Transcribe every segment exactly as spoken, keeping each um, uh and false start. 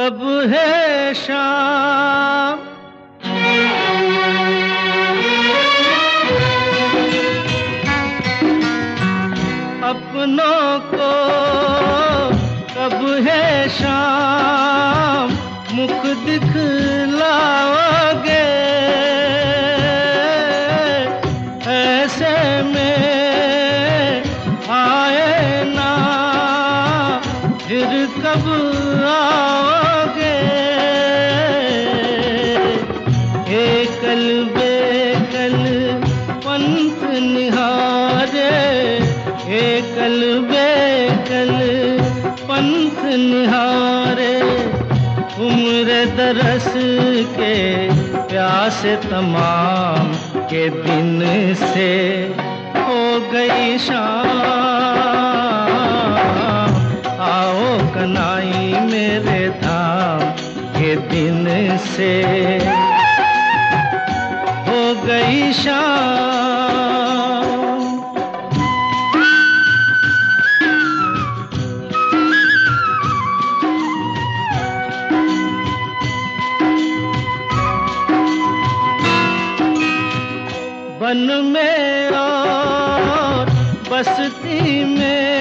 कब है शाम, अपनों को कब है शाम, मुख दिखलाओगे ऐसे में आए ना फिर कब आओगे। एकल बेकल पंथ निहारे, एकल बेकल पंथ निहारे, उम्र दरस के प्यासे तमाम के दिन से हो गई शाम। आओ कनाई मेरे धाम के दिन से हो गई शाम। वन में और बस्ती में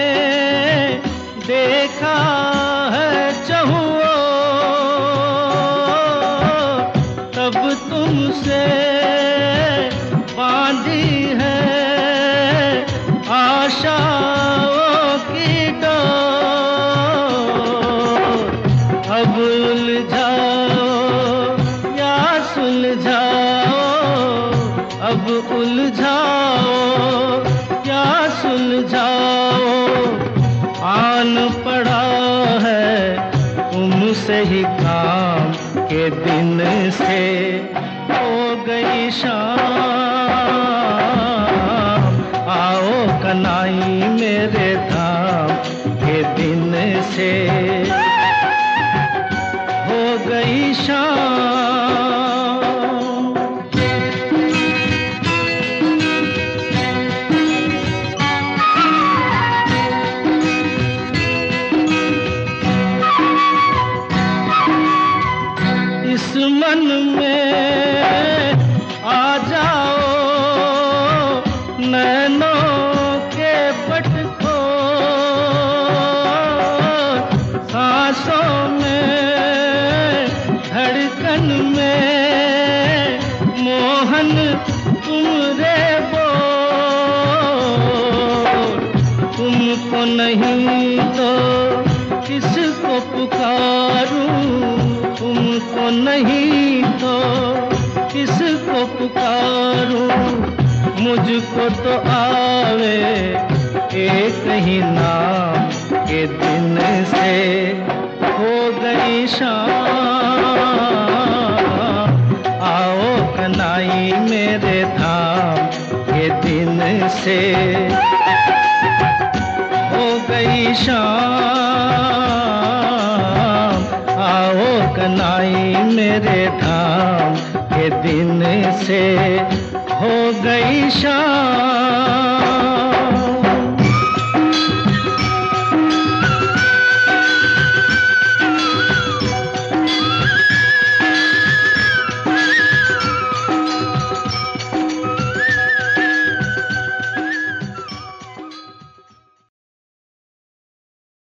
देखा है चहुओ, तब तुमसे बांधी है आशाओं की डोर। अब उलझाओ या सुलझाओ, अब उलझाओ क्या सुलझाओ, आन पड़ा है तुमसे ही काम के दिन से हो गई शाम। आओ कनाई मेरे धाम के दिन से हो गई शाम। इस मन में आ जाओ नैनों के पट खोल, सांसों में धड़कन में मोहन तुम रे बोल। तुमको नहीं तो किसको पुकारूं, तुमको नहीं तो किसको पुकारूं, मुझको तो आवे एक ही नाम के दिन से हो गई शाम। आओ कनाई मेरे धाम के दिन से हो गई शाम। आओ कनाई मेरे धाम के दिन से हो गई शाम।